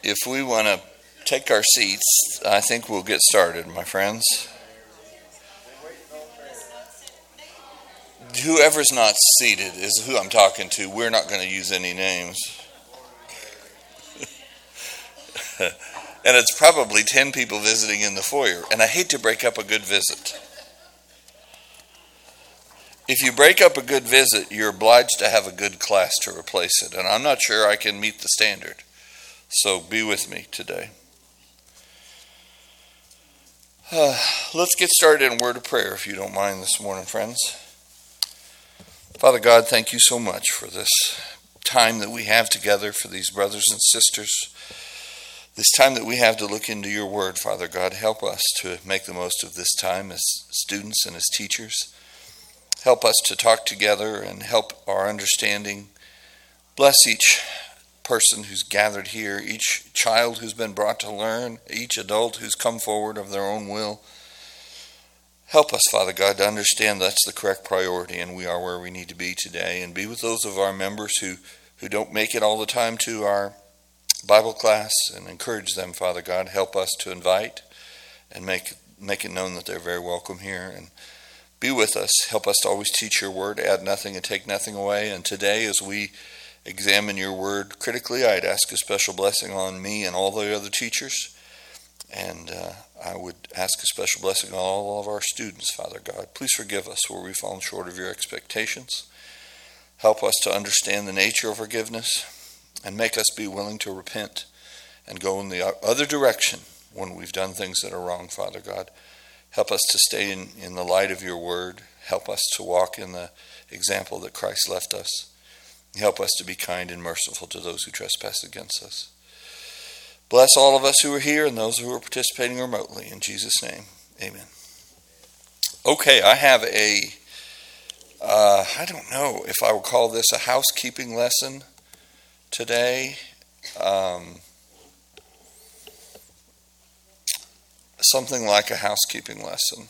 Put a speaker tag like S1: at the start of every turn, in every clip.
S1: If we want to take our seats, I think we'll get started, my friends. Whoever's not seated is who I'm talking to. We're not going to use any names. And it's probably 10 people visiting in the foyer. And I hate to break up a good visit. If you break up a good visit, you're obliged to have a good class to replace it. And I'm not sure I can meet the standard. So be with me today. Let's get started in a word of prayer, if you don't mind, this morning, friends. Father God, thank you so much for this time that we have together, for these brothers and sisters. This time that we have to look into your word, Father God, help us to make the most of this time as students and as teachers. Help us to talk together and help our understanding. Bless each person who's gathered here, each child who's been brought to learn, each adult who's come forward of their own will. Help us, Father God, to understand that's the correct priority and we are where we need to be today. And be with those of our members who don't make it all the time to our Bible class, and encourage them, Father God. Help us to invite and make it known that they're very welcome here. And be with us. Help us to always teach your word, add nothing and take nothing away. And today, as we examine your word critically, I'd ask a special blessing on me and all the other teachers. And I would ask a special blessing on all of our students, Father God. Please forgive us where we've fallen short of your expectations. Help us to understand the nature of forgiveness and make us be willing to repent and go in the other direction when we've done things that are wrong, Father God. Help us to stay in the light of your word. Help us to walk in the example that Christ left us. Help us to be kind and merciful to those who trespass against us. Bless all of us who are here and those who are participating remotely. In Jesus' name, amen. Okay, I have I don't know if I would call this a housekeeping lesson today. Something like a housekeeping lesson.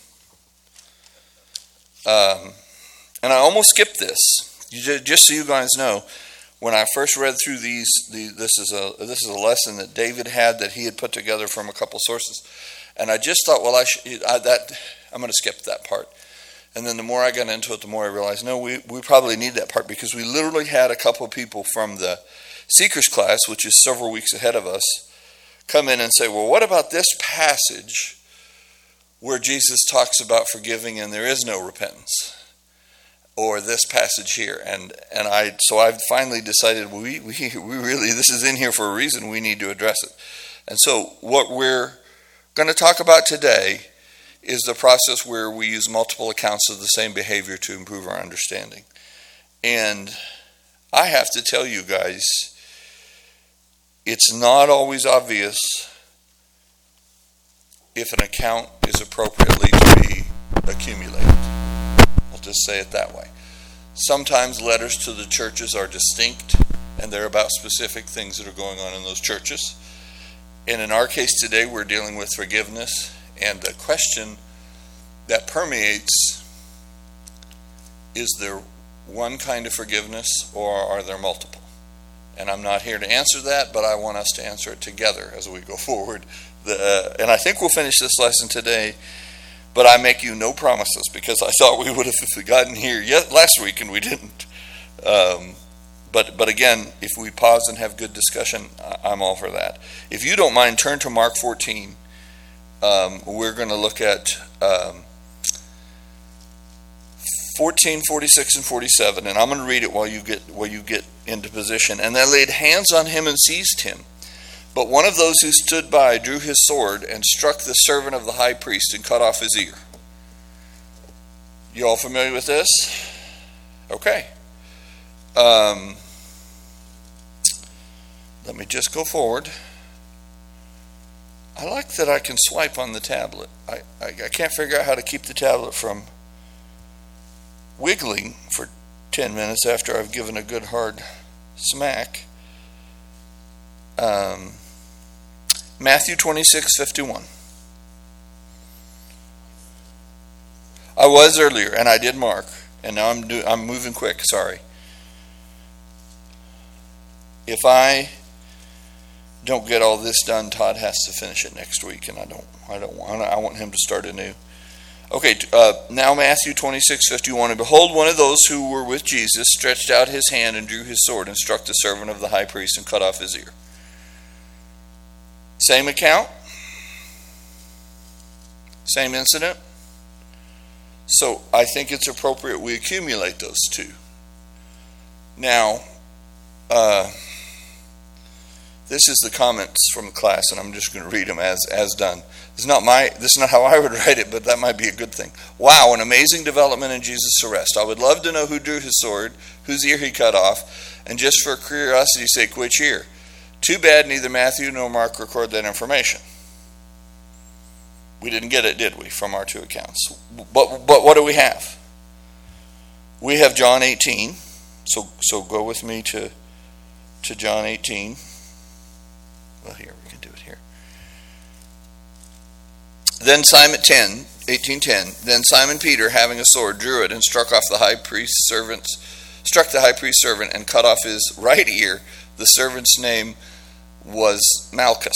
S1: And I almost skipped this. Just so you guys know, when I first read through this is a lesson that David had that he had put together from a couple sources, and I just thought, well, I'm going to skip that part. And then the more I got into it, the more I realized, no, we probably need that part, because we literally had a couple of people from the Seekers class, which is several weeks ahead of us, come in and say, well, what about this passage where Jesus talks about forgiving and there is no repentance? Or this passage here, so I finally decided we really, this is in here for a reason. We need to address it. And so what we're going to talk about today is the process where we use multiple accounts of the same behavior to improve our understanding. And I have to tell you guys, it's not always obvious if an account is appropriately to be accumulated. Just say it that way. Sometimes letters to the churches are distinct and they're about specific things that are going on in those churches. And in our case today, we're dealing with forgiveness, and the question that permeates, is there one kind of forgiveness or are there multiple? And I'm not here to answer that, but I want us to answer it together as we go forward. And I think we'll finish this lesson today. But I make you no promises, because I thought we would have gotten here last week and we didn't. But again, if we pause and have good discussion, I'm all for that. If you don't mind, turn to Mark 14. We're going to look at 14, 46, and 47, and I'm going to read it while you get into position. And they laid hands on him and seized him. But one of those who stood by drew his sword and struck the servant of the high priest and cut off his ear. You all familiar with this? Okay. Let me just go forward. I like that I can swipe on the tablet. I can't figure out how to keep the tablet from wiggling for 10 minutes after I've given a good hard smack. Matthew 26:51. I was earlier, and I did mark, and now I'm moving quick. Sorry. If I don't get all this done, Todd has to finish it next week, and I want him to start anew. Okay, now Matthew 26:51. And behold, one of those who were with Jesus stretched out his hand and drew his sword and struck the servant of the high priest and cut off his ear. Same account, same incident. So I think it's appropriate we accumulate those two. Now, this is the comments from the class, and I'm just going to read them as done. This is not how I would write it, but that might be a good thing. Wow, an amazing development in Jesus' arrest. I would love to know who drew his sword, whose ear he cut off, and just for curiosity's sake, which ear. Too bad neither Matthew nor Mark record that information. We didn't get it, did we, from our two accounts? But what do we have? We have John 18. So go with me to John 18. Well, here, we can do it here. Then Simon 18:10. Then Simon Peter, having a sword, drew it and struck the high priest's servant and cut off his right ear. The servant's name was Malchus.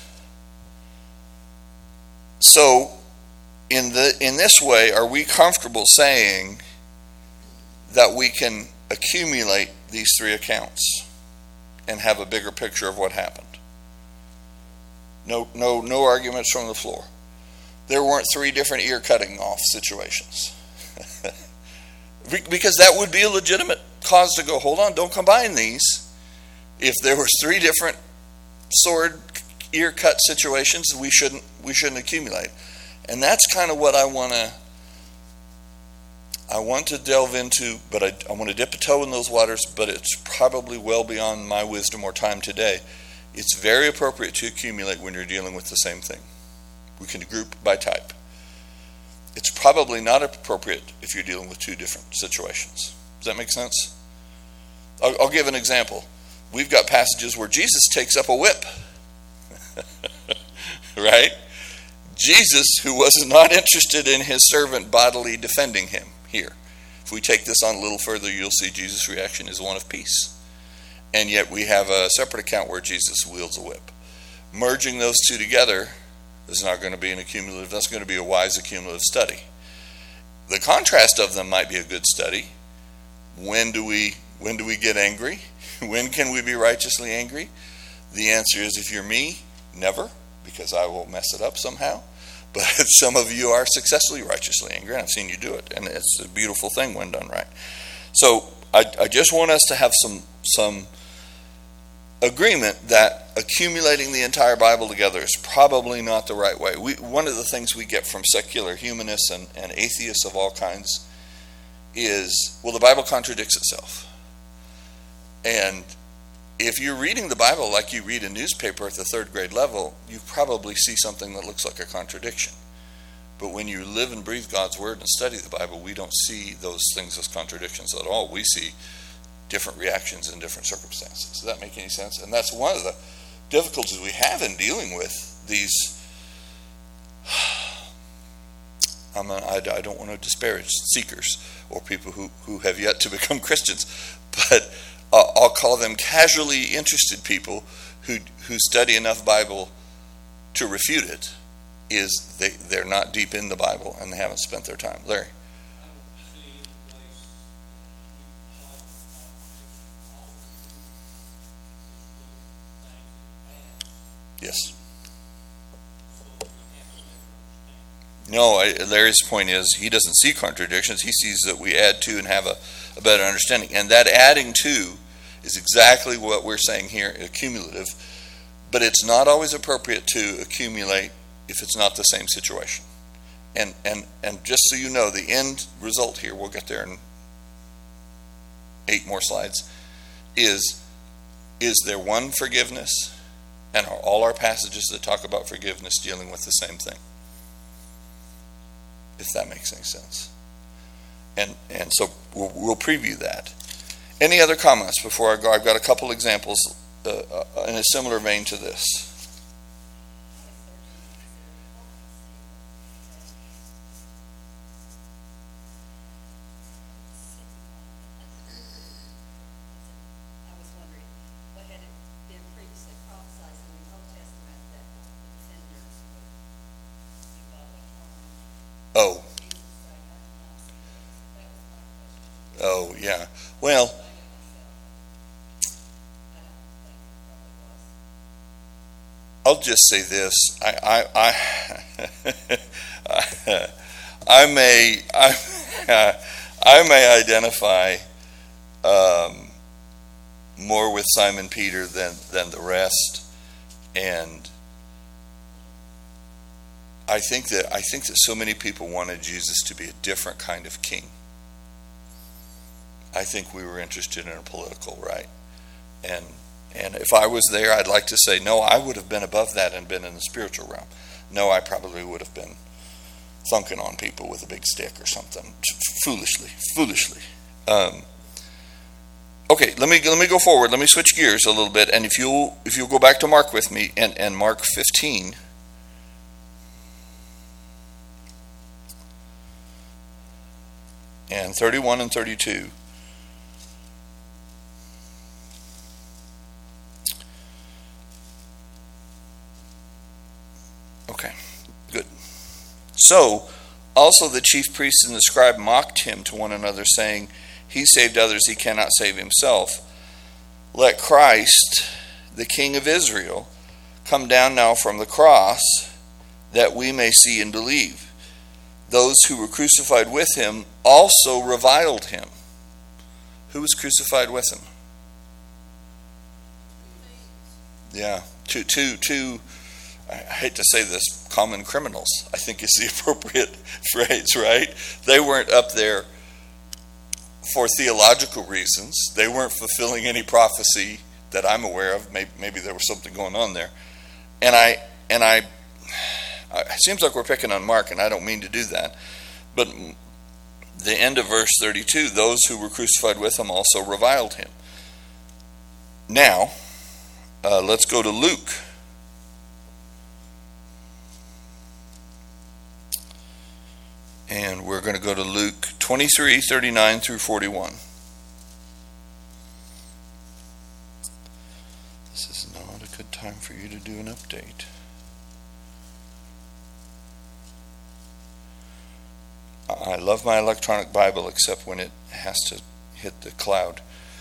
S1: So, in this way, are we comfortable saying that we can accumulate these three accounts and have a bigger picture of what happened? No arguments from the floor. There weren't three different ear cutting off situations. Because that would be a legitimate cause to go, hold on, don't combine these. If there was three different sword ear cut situations, we shouldn't accumulate. And that's kind of what I want to delve into, but I want to dip a toe in those waters, but it's probably well beyond my wisdom or time today. It's very appropriate to accumulate when you're dealing with the same thing. We can group by type. It's probably not appropriate if you're dealing with two different situations. Does that make sense? I'll give an example. We've got passages where Jesus takes up a whip. Right? Jesus, who was not interested in his servant bodily defending him here. If we take this on a little further, you'll see Jesus' reaction is one of peace. And yet we have a separate account where Jesus wields a whip. Merging those two together is not going to be an accumulative. That's going to be a wise accumulative study. The contrast of them might be a good study. When do we get angry? When can we be righteously angry? The answer is, if you're me, never, because I will mess it up somehow. But some of you are successfully righteously angry, and I've seen you do it, and it's a beautiful thing when done right. So I just want us to have some agreement that accumulating the entire Bible together is probably not the right way. One of the things we get from secular humanists and atheists of all kinds is, well, the Bible contradicts itself. And if you're reading the Bible like you read a newspaper at the third grade level, you probably see something that looks like a contradiction. But when you live and breathe God's Word and study the Bible, we don't see those things as contradictions at all. We see different reactions in different circumstances. Does that make any sense? And that's one of the difficulties we have in dealing with these. I don't want to disparage seekers or people who have yet to become Christians, but I'll call them casually interested people who study enough Bible to refute it. They're not deep in the Bible and they haven't spent their time. Larry. Yes. No, Larry's point is he doesn't see contradictions. He sees that we add to and have a better understanding. And that adding to is exactly what we're saying here, accumulative. But it's not always appropriate to accumulate if it's not the same situation. And just so you know, the end result here, we'll get there in 8 more slides, is there one forgiveness? And are all our passages that talk about forgiveness dealing with the same thing? If that makes any sense. And so we'll preview that. Any other comments before I go? I've got a couple examples in a similar vein to this. Oh, yeah. Well, I'll just say this. I may I may identify more with Simon Peter than the rest, and I think that so many people wanted Jesus to be a different kind of king. I think we were interested in a political right, and if I was there, I'd like to say, no, I would have been above that and been in the spiritual realm. No, I probably would have been thunking on people with a big stick or something, foolishly. Okay, let me go forward. Let me switch gears a little bit, and if you'll go back to Mark with me, and Mark 15. And 31 and 32. Okay, good. So, also the chief priest and the scribe mocked him to one another, saying, "He saved others, he cannot save himself. Let Christ, the King of Israel, come down now from the cross, that we may see and believe." Those who were crucified with him also reviled him. Who was crucified with him? Yeah, two. I hate to say this, common criminals, I think is the appropriate phrase, right? They weren't up there for theological reasons. They weren't fulfilling any prophecy that I'm aware of. Maybe there was something going on there. And it seems like we're picking on Mark, and I don't mean to do that. But the end of verse 32, those who were crucified with him also reviled him. Now, let's go to Luke. And we're going to go to Luke 23, 39 through 41. This is not a good time for you to do an update. I love my electronic Bible, except when it has to hit the cloud.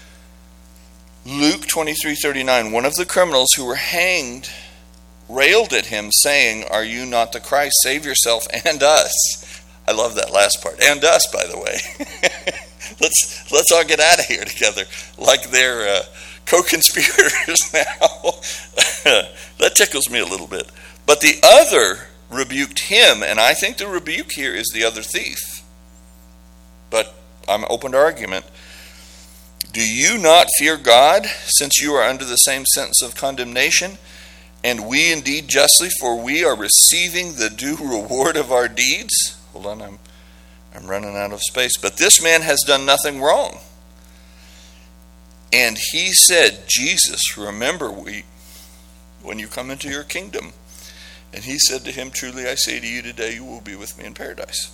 S1: Luke 23:39. One of the criminals who were hanged railed at him, saying, "Are you not the Christ? Save yourself and us." I love that last part. And us, by the way. Let's all get out of here together, like they're co-conspirators now. That tickles me a little bit. But the other rebuked him, and I think the rebuke here is the other thief. But I'm open to argument. "Do you not fear God, since you are under the same sentence of condemnation? And we indeed justly, for we are receiving the due reward of our deeds." Hold on, I'm running out of space. "But this man has done nothing wrong." And he said, "Jesus, remember when you come into your kingdom." And he said to him, "Truly I say to you, today you will be with me in paradise."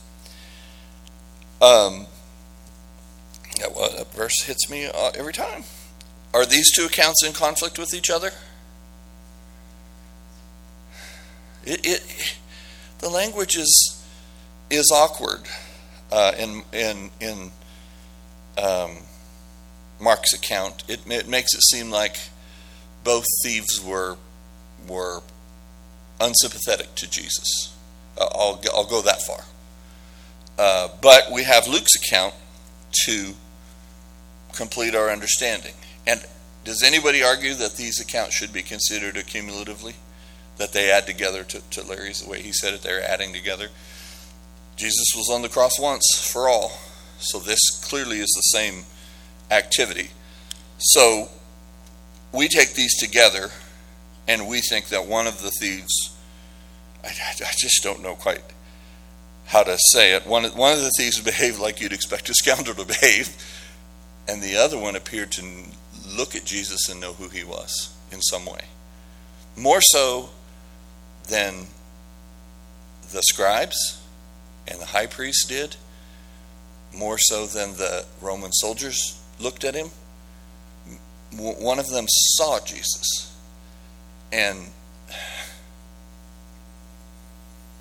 S1: That verse hits me every time. Are these two accounts in conflict with each other? The language is awkward in Mark's account. It makes it seem like both thieves were unsympathetic to Jesus. I'll go that far. But we have Luke's account to complete our understanding. And does anybody argue that these accounts should be considered accumulatively? That they add together to Larry's, the way he said it, they're adding together? Jesus was on the cross once for all. So this clearly is the same activity. So we take these together, and we think that one of the thieves, I just don't know quite how to say it. One of the thieves behaved like you'd expect a scoundrel to behave, and the other one appeared to look at Jesus and know who he was in some way. More so than the scribes and the high priest did, more so than the Roman soldiers looked at him. One of them saw Jesus, and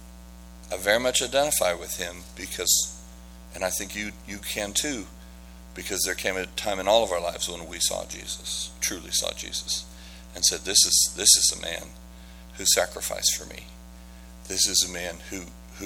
S1: I very much identify with him because, and I think you can too, because there came a time in all of our lives when we saw Jesus, truly saw Jesus, and said, this is a man who sacrificed for me. This is a man who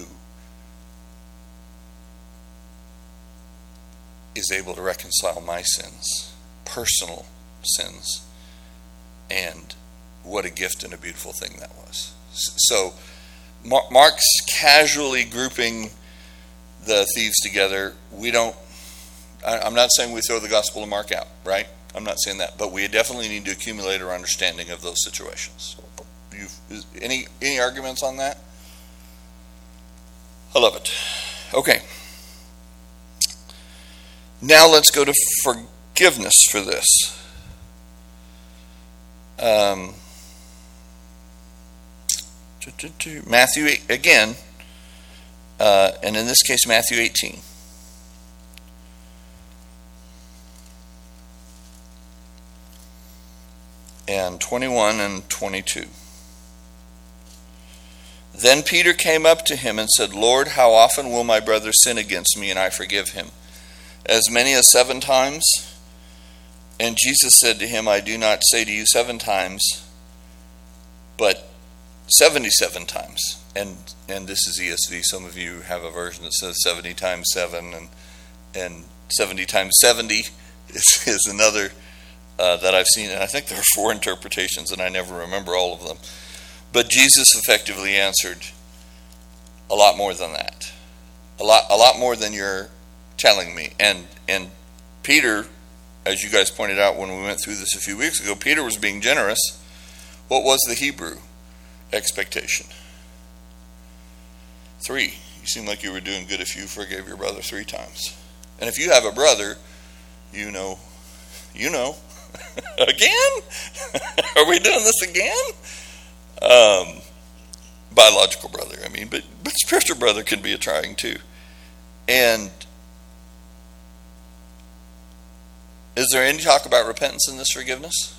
S1: is able to reconcile my sins, personal sins, and what a gift and a beautiful thing that was. So Mark's casually grouping the thieves together. I'm not saying we throw the Gospel of Mark out, right? I'm not saying that, but we definitely need to accumulate our understanding of those situations. Any arguments on that? I love it. Okay. Now let's go to forgiveness for this. Matthew 8, again, and in this case Matthew 18. And 21 and 22. Then Peter came up to him and said, Lord, how often will my brother sin against me and I forgive him? As many as 7 times? And Jesus said to him, I do not say to you 7 times, but 77 times. And this is ESV. Some of you have a version that says 70 times 7, and 70 times 70 is another that I've seen. And I think there are 4 interpretations, and I never remember all of them. But Jesus effectively answered, a lot more than that. A lot more than you're telling me. And Peter, as you guys pointed out when we went through this a few weeks ago, Peter was being generous. What was the Hebrew expectation? 3. You seem like you were doing good if you forgave your brother 3 times. And if you have a brother, you know. Again? Are we doing this again? Biological brother, I mean, but spiritual brother can be a trying too. And is there any talk about repentance in this forgiveness?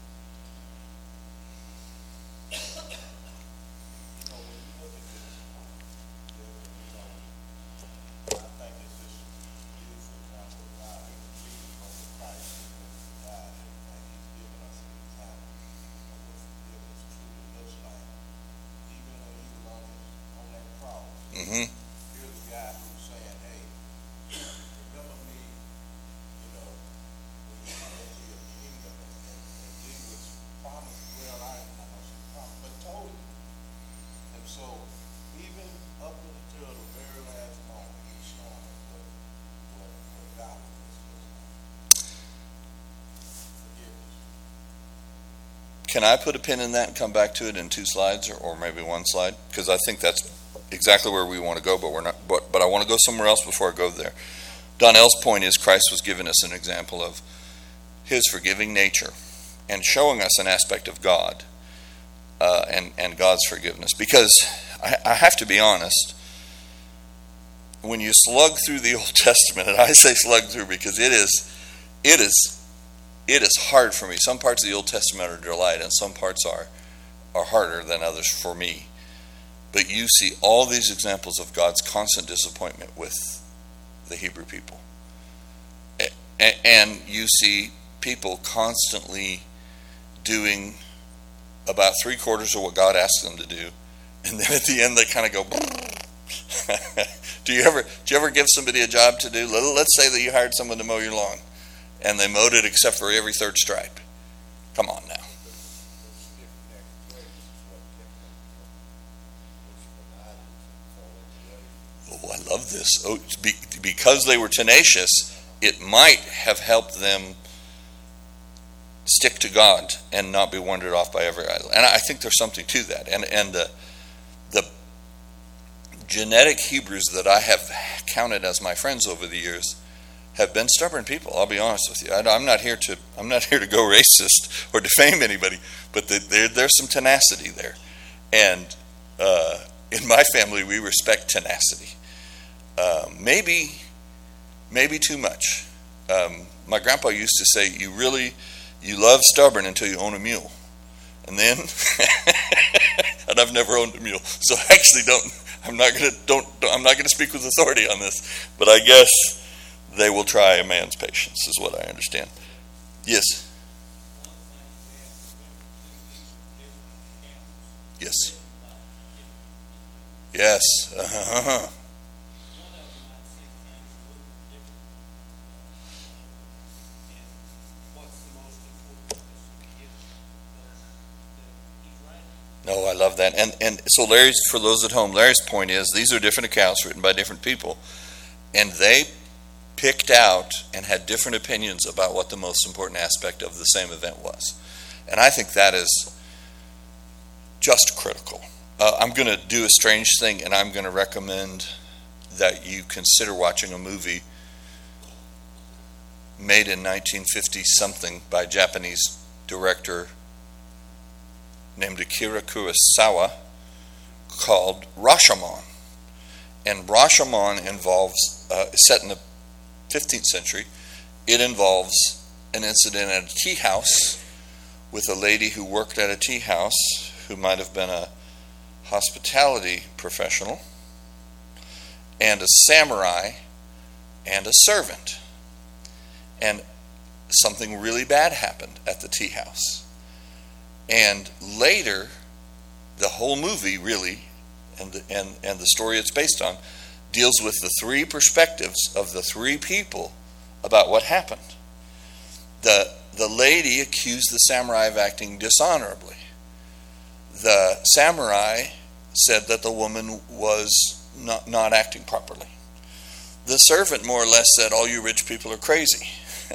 S1: Can I put a pin in that and come back to it in 2 slides or maybe 1 slide? Because I think that's exactly where we want to go, but we're not. But I want to go somewhere else before I go there. Donnell's point is Christ was giving us an example of his forgiving nature and showing us an aspect of God and God's forgiveness. Because I have to be honest, when you slug through the Old Testament, and I say slug through because it is hard for me. Some parts of the Old Testament are delight, and some parts are harder than others for me. But you see all these examples of God's constant disappointment with the Hebrew people. And you see people constantly doing about 3/4 of what God asks them to do. And then at the end they kind of go, do you ever give somebody a job to do? Let's say that you hired someone to mow your lawn, and they mowed it except for every 3rd stripe. Come on now. Oh, I love this. Oh, because they were tenacious, it might have helped them stick to God and not be wandered off by every idol. And I think there's something to that. And the genetic Hebrews that I have counted as my friends over the years have been stubborn people. I'll be honest with you. I'm not here to go racist or defame anybody, but there's some tenacity there. And in my family, we respect tenacity. Maybe too much. My grandpa used to say, you love stubborn until you own a mule. And then, and I've never owned a mule, so I actually I'm not going to speak with authority on this, but I guess they will try a man's patience, is what I understand. Yes. Yes. Yes. Uh-huh. No, I love that. And so Larry's, for those at home, Larry's point is these are different accounts written by different people, and they picked out and had different opinions about what the most important aspect of the same event was. And I think that is just critical. I'm going to do a strange thing, and I'm going to recommend that you consider watching a movie made in 1950-something by a Japanese director named Akira Kurosawa called Rashomon. And Rashomon involves, set in the 15th century, it involves an incident at a tea house with a lady who worked at a tea house who might have been a hospitality professional, and a samurai, and a servant. And something really bad happened at the tea house. And later, the whole movie really, and the story it's based on, deals with the three perspectives of the three people about what happened. The lady accused the samurai of acting dishonorably. The samurai said that the woman was not acting properly. The servant more or less said, all you rich people are crazy.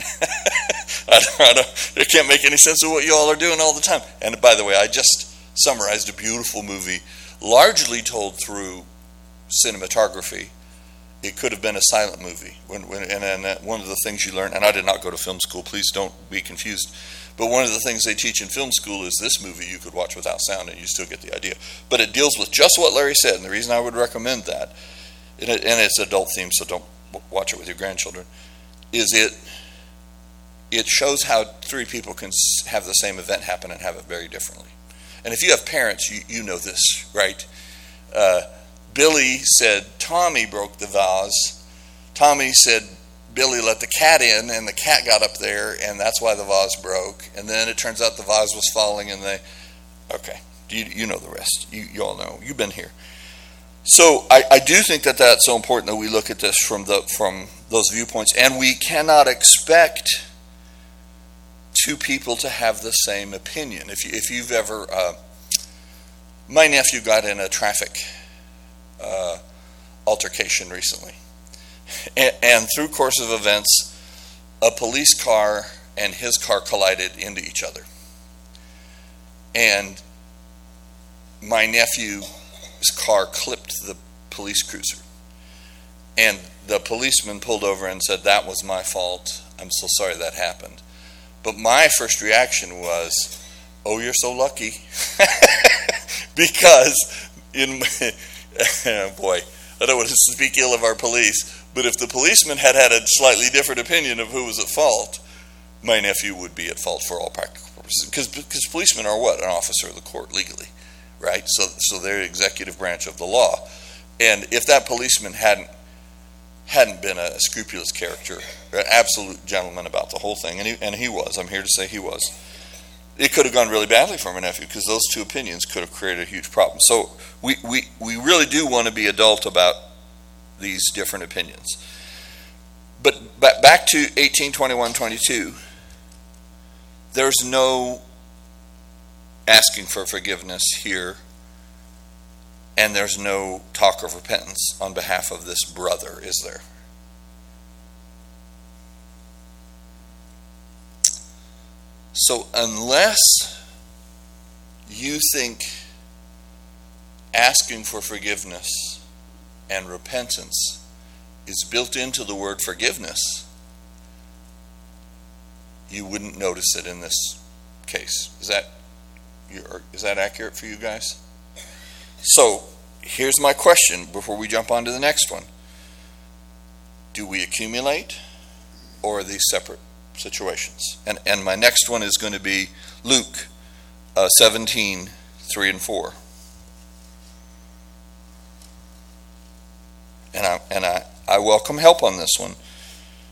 S1: It can't make any sense of what you all are doing all the time. And by the way, I just summarized a beautiful movie, largely told through cinematography. It could have been a silent movie. And one of the things you learn, and I did not go to film school, please don't be confused, but one of the things they teach in film school is this movie you could watch without sound and you still get the idea. But it deals with just what Larry said, and the reason I would recommend that, and it's adult themed, so don't watch it with your grandchildren, is it shows how three people can have the same event happen and have it very differently. And if you have parents, you know this, right? Billy said Tommy broke the vase. Tommy said Billy let the cat in, and the cat got up there, and that's why the vase broke. And then it turns out the vase was falling, and you know the rest. You all know. You've been here. So I do think that that's so important that we look at this from those viewpoints, and we cannot expect two people to have the same opinion. If you've ever, my nephew got in a traffic altercation recently, and through course of events, a police car and his car collided into each other, and my nephew's car clipped the police cruiser, and the policeman pulled over and said, "That was my fault. I'm so sorry that happened." But my first reaction was, "Oh, you're so lucky," because boy, I don't want to speak ill of our police, but if the policeman had a slightly different opinion of who was at fault, my nephew would be at fault for all practical purposes. Because policemen are what? An officer of the court legally, right? So they're the executive branch of the law. And if that policeman hadn't been a scrupulous character, an absolute gentleman about the whole thing, and he was, I'm here to say he was, it could have gone really badly for my nephew, because those two opinions could have created a huge problem. So we really do want to be adult about these different opinions. But back to 18:21-22, there's no asking for forgiveness here, and there's no talk of repentance on behalf of this brother, is there? So unless you think asking for forgiveness and repentance is built into the word forgiveness, you wouldn't notice it in this case. Is that accurate for you guys? So here's my question before we jump on to the next one. Do we accumulate, or are these separate situations? And my next one is going to be Luke 17:3 and 4. And I welcome help on this one.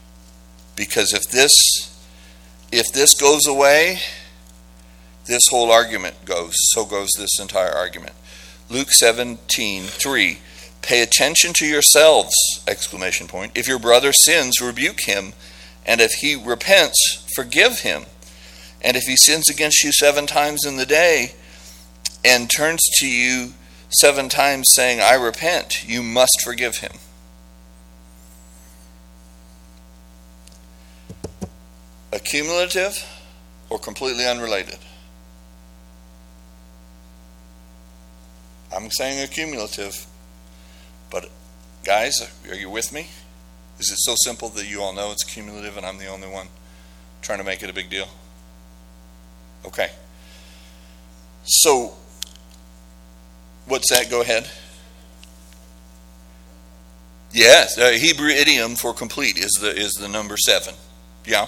S1: Because if this goes away, this whole argument goes. So goes this entire argument. Luke 17:3. Pay attention to yourselves! ! If your brother sins, rebuke him, and if he repents, forgive him. And if he sins against you 7 times in the day, and turns to you 7 times saying, I repent, you must forgive him. Accumulative or completely unrelated? I'm saying accumulative. But guys, are you with me? Is it so simple that you all know it's cumulative and I'm the only one trying to make it a big deal? Okay. So, what's that? Go ahead. Yes, Hebrew idiom for complete is the number 7. Yeah.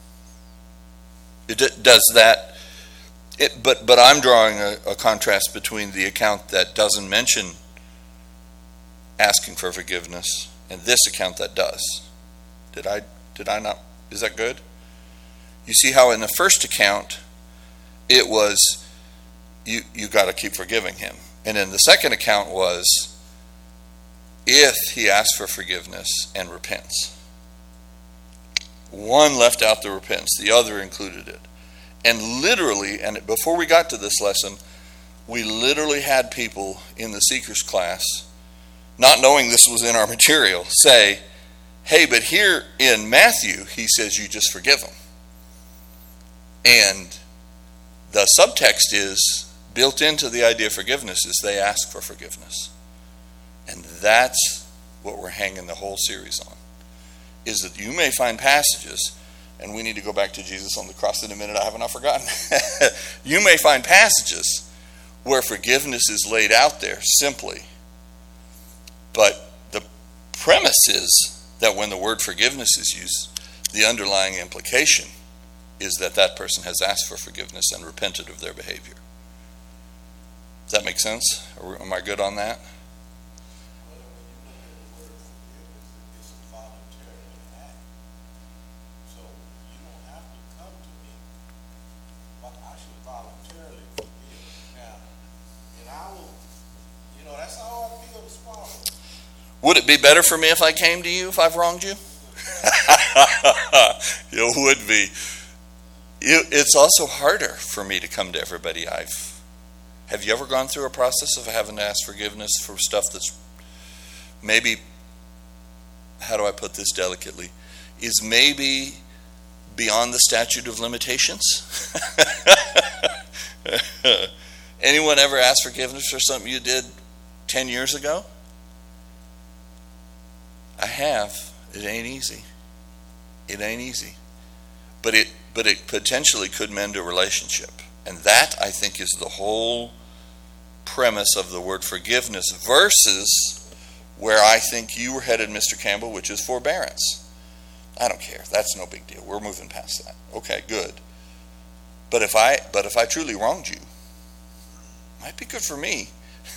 S1: It does that. But I'm drawing a contrast between the account that doesn't mention asking for forgiveness and this account that does. Did I not? Is that good? You see how in the first account it was you got to keep forgiving him, and in the second account was if he asks for forgiveness and repents. One left out the repentance, the other included it. And literally, and before we got to this lesson, we literally had people in the Seekers class, not knowing this was in our material, say, hey, but here in Matthew, he says you just forgive them. And the subtext is, built into the idea of forgiveness is they ask for forgiveness. And that's what we're hanging the whole series on, is that you may find passages, and we need to go back to Jesus on the cross in a minute, I have not forgotten. You may find passages where forgiveness is laid out there simply. But the premise is that when the word forgiveness is used, the underlying implication is that that person has asked for forgiveness and repented of their behavior. Does that make sense? Am I good on that? Would it be better for me if I came to you if I've wronged you? It would be. It's also harder for me to come to everybody Have you ever gone through a process of having to ask forgiveness for stuff that's maybe, how do I put this delicately, is maybe beyond the statute of limitations? Anyone ever asked forgiveness for something you did 10 years ago? I have. It ain't easy. It ain't easy. But it potentially could mend a relationship. And that, I think, is the whole premise of the word forgiveness versus where I think you were headed, Mr. Campbell, which is forbearance. I don't care. That's no big deal. We're moving past that. Okay, good. But if I truly wronged you, it might be good for me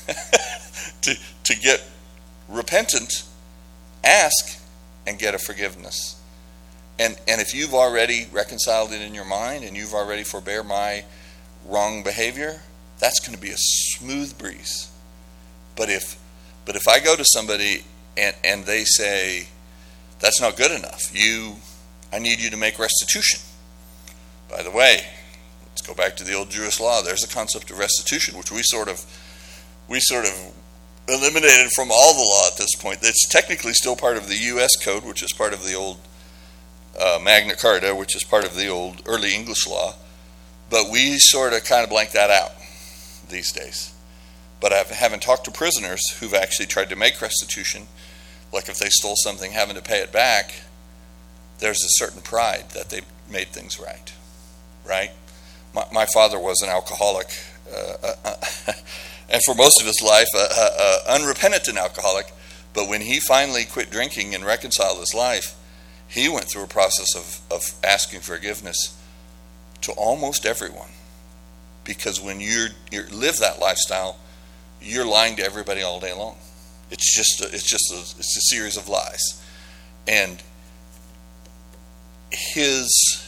S1: to get repentant, ask, and get a forgiveness. And if you've already reconciled it in your mind and you've already forbear my wrong behavior, that's going to be a smooth breeze. But if I go to somebody and they say, that's not good enough, I need you to make restitution. By the way, let's go back to the old Jewish law. There's a concept of restitution, which we sort of eliminated from all the law at this point. It's technically still part of the U.S. Code, which is part of the old Magna Carta, which is part of the old early English law. But we sort of kind of blank that out these days. But I haven't talked to prisoners who've actually tried to make restitution, like if they stole something, having to pay it back. There's a certain pride that they made things right. Right? My father was an alcoholic, and for most of his life, unrepentant alcoholic. But when he finally quit drinking and reconciled his life, he went through a process of asking forgiveness to almost everyone. Because when you live that lifestyle, you're lying to everybody all day long. It's a series of lies. And his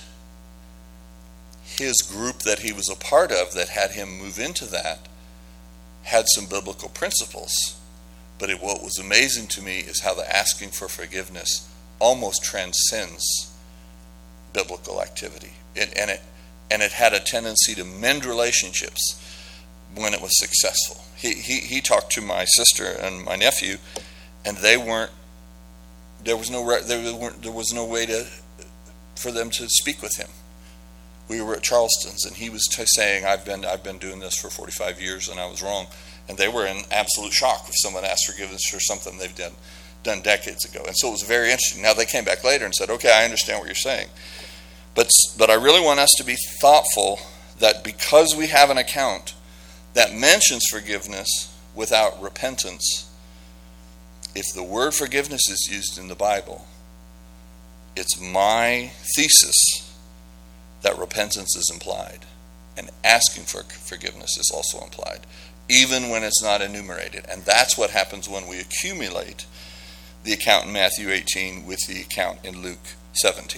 S1: group that he was a part of that had him move into that had some biblical principles. But what was amazing to me is how the asking for forgiveness almost transcends biblical activity. And it had a tendency to mend relationships when it was successful. He talked to my sister and my nephew, and there was no way for them to speak with him. We were at Charleston's, and he was saying, I've been doing this for 45 years, and I was wrong. And they were in absolute shock if someone asked forgiveness for something they've done decades ago. And so it was very interesting. Now they came back later and said, okay, I understand what you're saying. But I really want us to be thoughtful that because we have an account that mentions forgiveness without repentance, if the word forgiveness is used in the Bible, it's my thesis that repentance is implied and asking for forgiveness is also implied, even when it's not enumerated. And that's what happens when we accumulate the account in Matthew 18 with the account in Luke 17.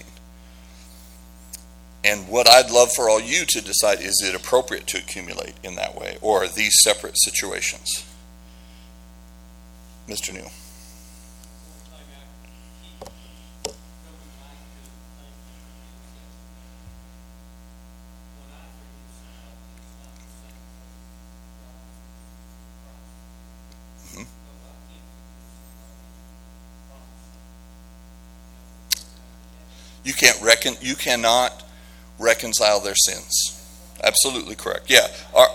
S1: And what I'd love for all you to decide, is it appropriate to accumulate in that way, or are these separate situations? Mr. Neal. You cannot reconcile their sins. Absolutely correct. Yeah.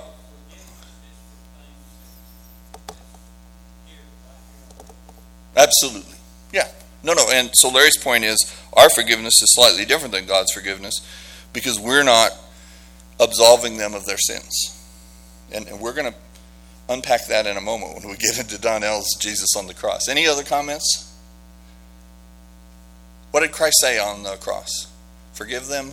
S1: Absolutely. Yeah. No. And so Larry's point is, our forgiveness is slightly different than God's forgiveness because we're not absolving them of their sins. And we're going to unpack that in a moment when we get into Donnell's Jesus on the cross. Any other comments? What did Christ say on the cross? Forgive them.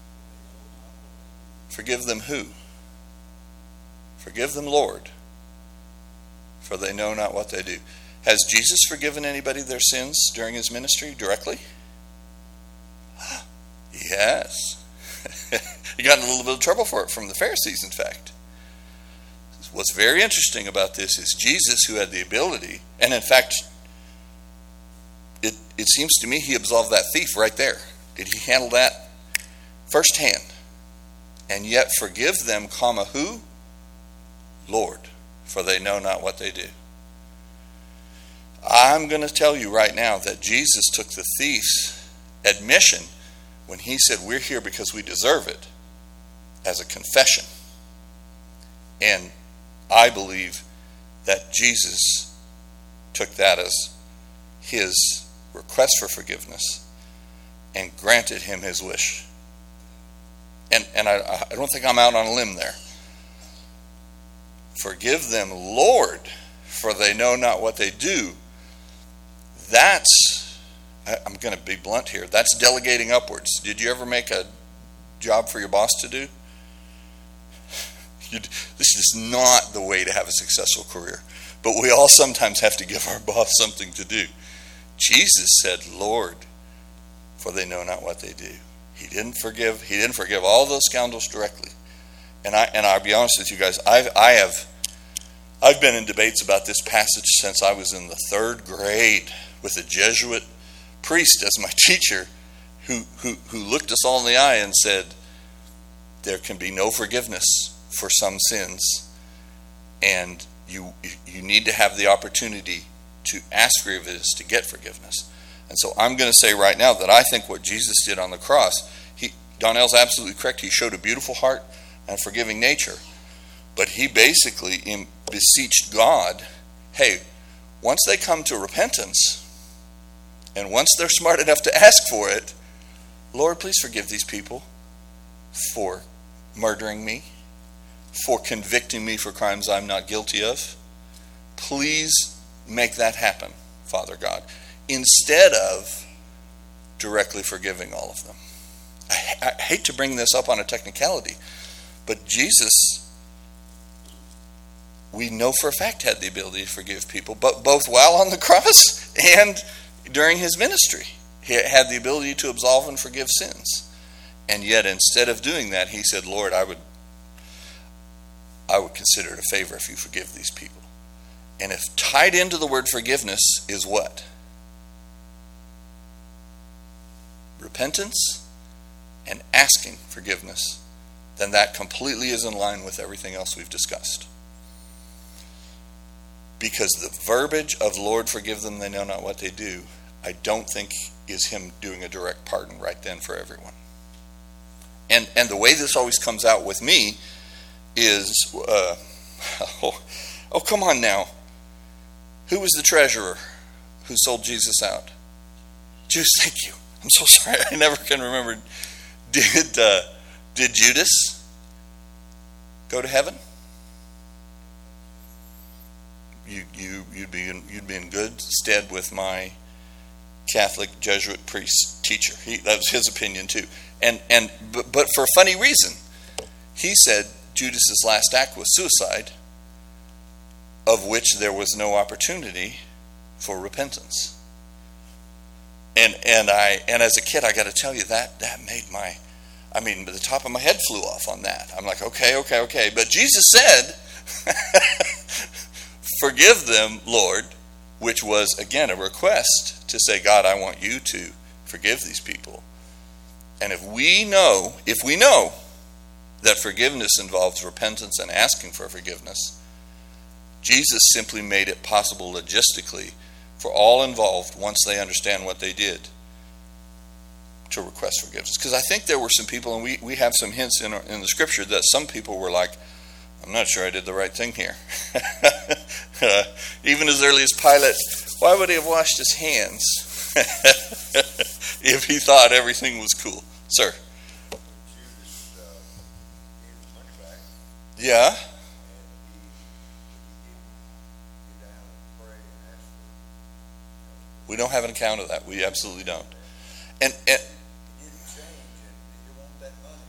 S1: Forgive them who? Forgive them, Lord, for they know not what they do. Has Jesus forgiven anybody their sins during his ministry directly? Yes. He got in a little bit of trouble for it from the Pharisees, in fact. What's very interesting about this is Jesus, who had the ability, and in fact, it seems to me he absolved that thief right there. Did he handle that firsthand? And yet forgive them, who? Lord, for they know not what they do. I'm going to tell you right now that Jesus took the thief's admission when he said, we're here because we deserve it, as a confession. And I believe that Jesus took that as his request for forgiveness and granted him his wish. And I don't think I'm out on a limb there. Forgive them, Lord, for they know not what they do. That's, I'm going to be blunt here, that's delegating upwards. Did you ever make a job for your boss to do? This is not the way to have a successful career. But we all sometimes have to give our boss something to do. Jesus said, Lord, for they know not what they do. He didn't forgive all those scoundrels directly. And I'll be honest with you guys, I've been in debates about this passage since I was in the 3rd grade with a Jesuit priest as my teacher who looked us all in the eye and said, there can be no forgiveness for some sins, and you need to have the opportunity to ask forgiveness to get forgiveness. And so I'm going to say right now that I think what Jesus did on the cross, Donnell's absolutely correct. He showed a beautiful heart and a forgiving nature. But he basically beseeched God, hey, once they come to repentance, and once they're smart enough to ask for it, Lord, please forgive these people for murdering me, for convicting me for crimes I'm not guilty of. Please make that happen, Father God, instead of directly forgiving all of them. I hate to bring this up on a technicality, but Jesus, we know for a fact, had the ability to forgive people, but both while on the cross and during his ministry. He had the ability to absolve and forgive sins. And yet instead of doing that, he said, Lord, I would consider it a favor if you forgive these people. And if tied into the word forgiveness is what? Repentance and asking forgiveness, then that completely is in line with everything else we've discussed. Because the verbiage of Lord, forgive them, they know not what they do, I don't think is him doing a direct pardon right then for everyone. And the way this always comes out with me is, come on now. Who was the treasurer who sold Jesus out? Judas, thank you. I'm so sorry, I never can remember. Did Judas go to heaven? You'd be in good stead with my Catholic Jesuit priest teacher. That was his opinion too. But for a funny reason. He said Judas's last act was suicide, of which there was no opportunity for repentance. And as a kid, I got to tell you, that made the top of my head flew off on that. I'm like, okay. But Jesus said, forgive them, Lord, which was, again, a request to say, God, I want you to forgive these people. And if we know that forgiveness involves repentance and asking for forgiveness, Jesus simply made it possible logistically for all involved, once they understand what they did, to request forgiveness. Because I think there were some people, and we have some hints in the scripture that some people were like, I'm not sure I did the right thing here. Even as early as Pilate, why would he have washed his hands if he thought everything was cool? Sir?
S2: Judas gave his money back.
S1: Yeah?
S2: And he down and pray and ask for
S1: We don't have an account of that. We absolutely don't. And
S2: he didn't change, and he want that money.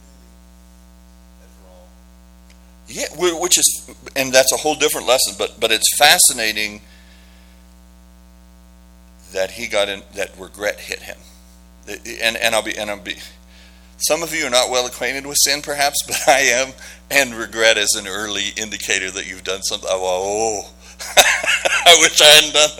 S2: He knew that's wrong.
S1: yeah, which is, and that's a whole different lesson. But it's fascinating that he got in, that regret hit him. And I'll be. Some of you are not well acquainted with sin, perhaps, but I am. And regret is an early indicator that you've done something. Oh, I wish I hadn't done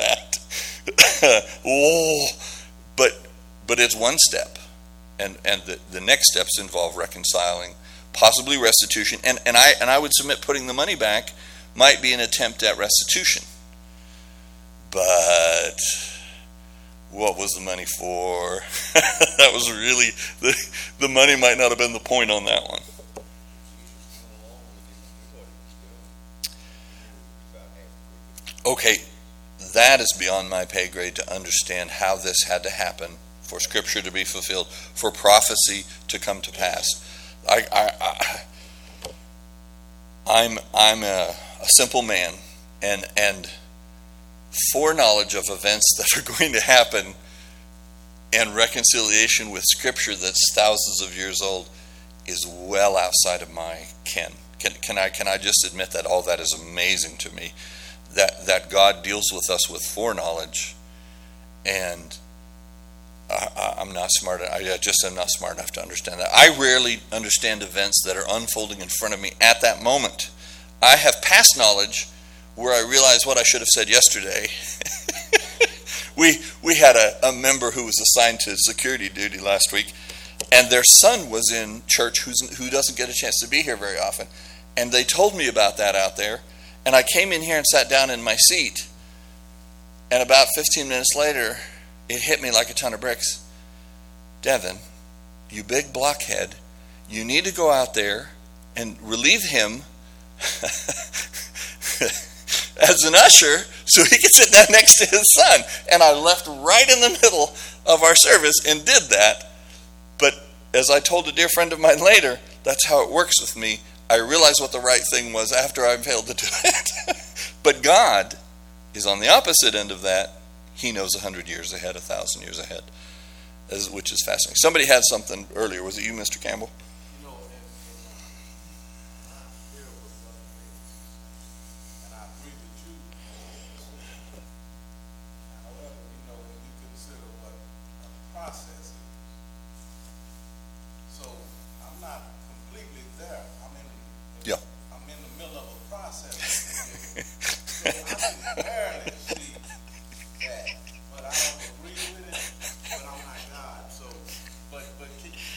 S1: that. But it's one step, and the next steps involve reconciling, possibly restitution, and I would submit putting the money back might be an attempt at restitution. But what was the money for? That was really the money might not have been the point on that one. Okay, that is beyond my pay grade to understand how this had to happen for Scripture to be fulfilled, for prophecy to come to pass. I'm a simple man, and foreknowledge of events that are going to happen and reconciliation with Scripture that's thousands of years old is well outside of my ken. Can I just admit that all that is amazing to me, that God deals with us with foreknowledge, and I'm not smart. I just am not smart enough to understand that. I rarely understand events that are unfolding in front of me at that moment. I have past knowledge where I realize what I should have said yesterday. We had a member who was assigned to security duty last week, and their son was in church who doesn't get a chance to be here very often. And they told me about that out there, and I came in here and sat down in my seat, and about 15 minutes later, it hit me like a ton of bricks. Devin, you big blockhead, you need to go out there and relieve him as an usher so he could sit down next to his son. And I left right in the middle of our service and did that. But as I told a dear friend of mine later, that's how it works with me. I realize what the right thing was after I failed to do it. But God is on the opposite end of that. He knows 100 years ahead, 1,000 years ahead, which is fascinating. Somebody had something earlier. Was it you, Mr. Campbell?
S2: You know, and I feel with other things, and I agree with you. However, you know, when you consider what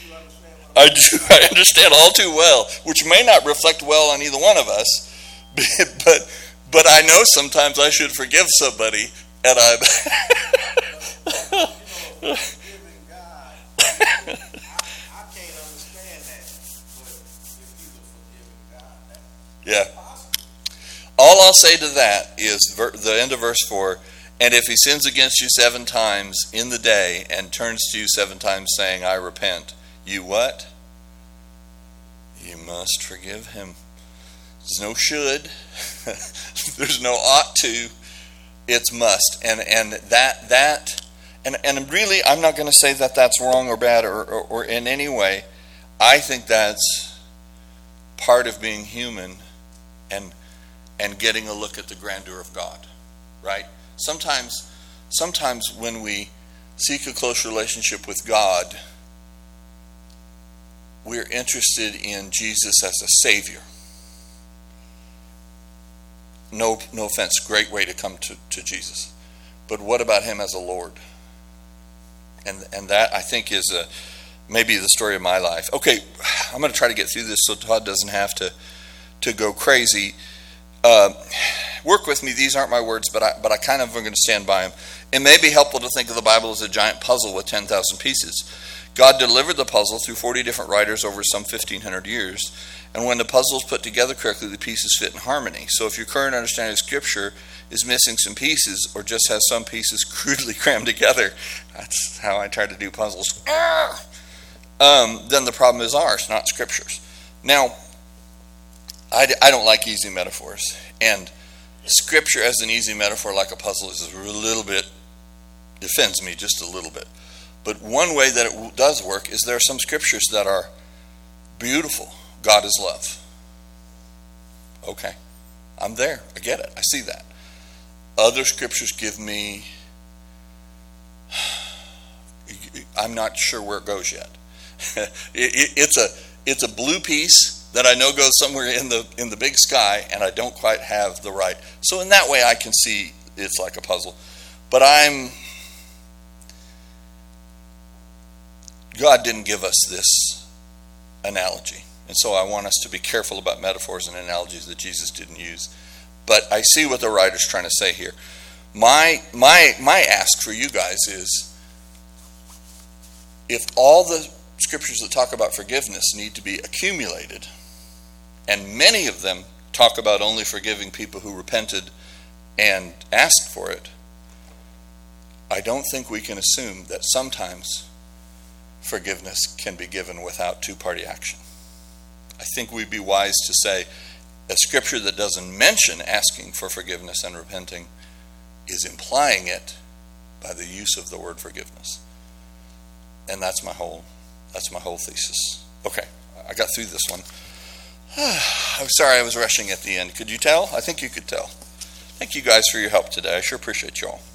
S2: You understand what I'm
S1: I do. I understand all too well, which may not reflect well on either one of us, but I know sometimes I should forgive somebody, and I'm.
S2: forgiving God. I can't understand that, but if he's a forgiving God, that's
S1: Yeah.
S2: possible.
S1: All I'll say to that is the end of verse 4, and if he sins against you 7 times in the day and turns to you 7 times saying, I repent, you what? You must forgive him. There's no should. There's no ought to. It's must. And really, I'm not going to say that that's wrong or bad or in any way. I think that's part of being human and getting a look at the grandeur of God, right? Sometimes when we seek a close relationship with God, we're interested in Jesus as a Savior. No offense, great way to come to Jesus. But what about him as a Lord? And that, I think, is maybe the story of my life. Okay, I'm going to try to get through this so Todd doesn't have to go crazy. Work with me. These aren't my words, but I kind of am going to stand by them. It may be helpful to think of the Bible as a giant puzzle with 10,000 pieces. God delivered the puzzle through 40 different writers over some 1,500 years. And when the puzzle is put together correctly, the pieces fit in harmony. So if your current understanding of Scripture is missing some pieces or just has some pieces crudely crammed together, that's how I try to do puzzles, then the problem is ours, not Scripture's. Now, I don't like easy metaphors. And Scripture as an easy metaphor like a puzzle is a little bit, offends me just a little bit. But one way that it does work is there are some Scriptures that are beautiful. God is love. Okay, I'm there. I get it. I see that. Other Scriptures give me, I'm not sure where it goes yet. It's a blue piece that I know goes somewhere in the big sky, and I don't quite have the right. So in that way, I can see it's like a puzzle. But God didn't give us this analogy. And so I want us to be careful about metaphors and analogies that Jesus didn't use. But I see what the writer's trying to say here. My ask for you guys is, if all the Scriptures that talk about forgiveness need to be accumulated, and many of them talk about only forgiving people who repented and asked for it, I don't think we can assume that sometimes forgiveness can be given without two-party action. I think we'd be wise to say a Scripture that doesn't mention asking for forgiveness and repenting is implying it by the use of the word forgiveness. And that's my whole thesis. Okay, I got through this one. I'm sorry I was rushing at the end. Could you tell? I think you could tell. Thank you guys for your help today. I sure appreciate you all.